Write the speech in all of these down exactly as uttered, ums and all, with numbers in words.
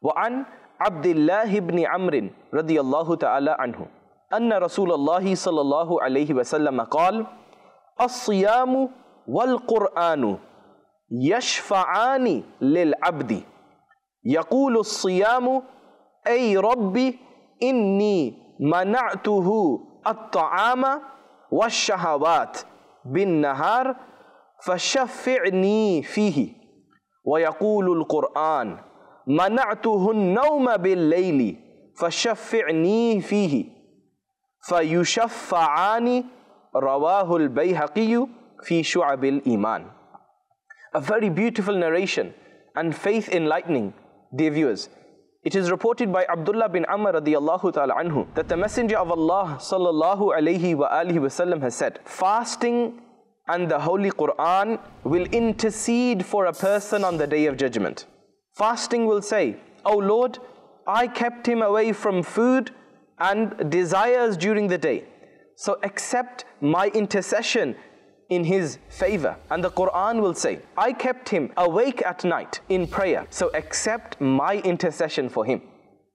وعن عبد الله بن عمرو رضي الله تعالى عنه أن رسول الله صلى الله عليه وسلم قال الصيام والقرآن يشفعان للعبد يقول الصيام أي ربي إني منعته الطعام والشهوات بالنهار فشفعني فيه. ويقول القرآن منعته النوم بالليل فشفعني فيه فيشفعان. رواه البيهقي في شعب الإيمان. A very beautiful narration and faith enlightening, dear viewers. It is reported by Abdullah bin Amr radiyallahu ta'ala anhu that the Messenger of Allah sallallahu alayhi wa alihi wasallam has said, fasting and the Holy Quran will intercede for a person on the Day of Judgment. Fasting will say, "O Lord, I kept him away from food and desires during the day, so accept my intercession in his favor." And the Quran will say, "I kept him awake at night in prayer, so accept my intercession for him."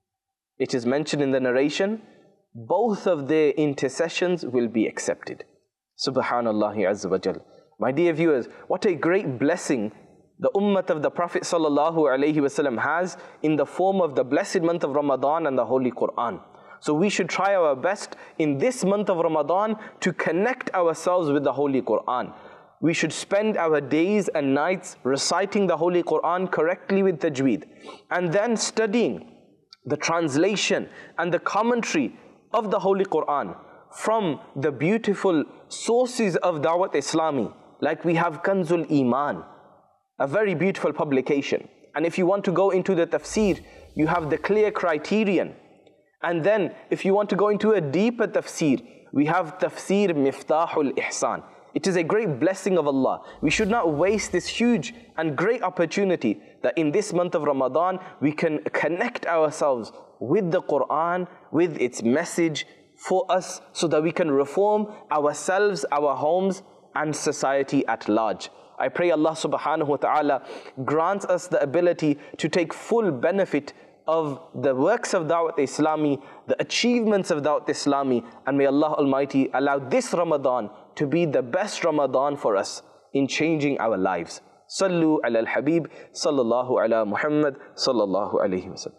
It is mentioned in the narration, both of their intercessions will be accepted. Subhanallah Azza wa Jal. My dear viewers, what a great blessing the ummah of the Prophet sallallahu alaihi wasallam has in the form of the blessed month of Ramadan and the Holy Quran. So we should try our best in this month of Ramadan to connect ourselves with the Holy Quran. We should spend our days and nights reciting the Holy Quran correctly with tajweed, and then studying the translation and the commentary of the Holy Quran from the beautiful sources of Dawat Islami, like we have Kanzul Iman, a very beautiful publication. And if you want to go into the tafsir, you have the clear criterion. And then if you want to go into a deeper tafsir, we have Tafsir Miftahul Ihsan. It is a great blessing of Allah. We should not waste this huge and great opportunity that in this month of Ramadan we can connect ourselves with the Quran, with its message for us, so that we can reform ourselves, our homes and society at large. I pray Allah subhanahu wa ta'ala grants us the ability to take full benefit of the works of Dawat Islami, the achievements of Dawat Islami, and may Allah Almighty allow this Ramadan to be the best Ramadan for us in changing our lives. Sallu ala al-Habib, sallallahu ala Muhammad, sallallahu alayhi wa sallam.